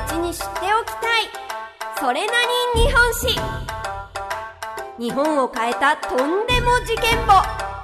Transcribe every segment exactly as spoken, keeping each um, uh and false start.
ちに知っておきたいそれなり日本史。日本を変えたとんでも事件簿。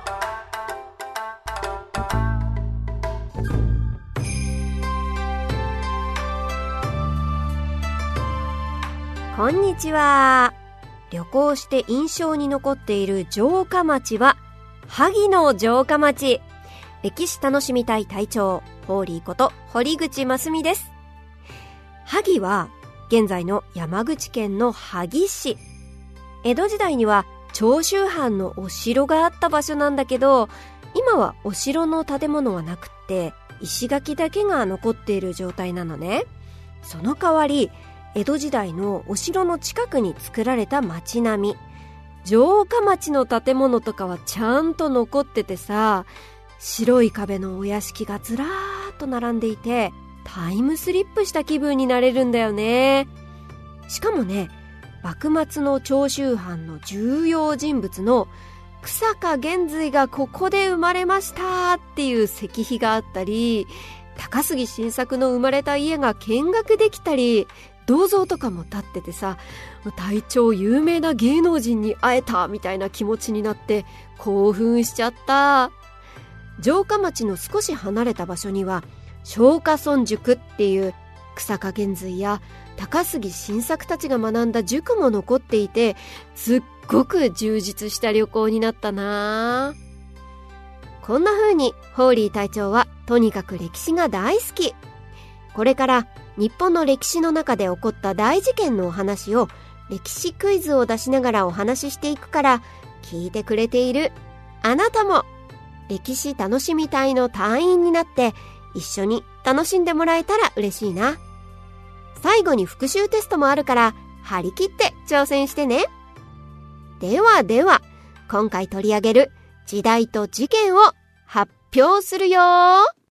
こんにちは。旅行して印象に残っている城下町は萩の城下町。歴史楽しみたい隊長ホーリーこと堀口真澄です。萩は現在の山口県の萩市。江戸時代には長州藩のお城があった場所なんだけど、今はお城の建物はなくって石垣だけが残っている状態なのね。その代わり江戸時代のお城の近くに作られた町並み、城下町の建物とかはちゃんと残っててさ、白い壁のお屋敷がずらーっと並んでいて、タイムスリップした気分になれるんだよね。しかもね、幕末の長州藩の重要人物の久坂玄瑞がここで生まれましたっていう石碑があったり、高杉晋作の生まれた家が見学できたり、銅像とかも立っててさ、隊長有名な芸能人に会えたみたいな気持ちになって興奮しちゃった。城下町の少し離れた場所には松下村塾っていう久坂玄瑞や高杉晋作たちが学んだ塾も残っていて、すっごく充実した旅行になったな。こんな風にホーリー隊長はとにかく歴史が大好き。これから日本の歴史の中で起こった大事件のお話を歴史クイズを出しながらお話ししていくから、聞いてくれているあなたも歴史楽しみ隊の隊員になって一緒に楽しんでもらえたら嬉しいな。最後に復習テストもあるから張り切って挑戦してね。ではでは今回取り上げる時代と事件を発表するよ。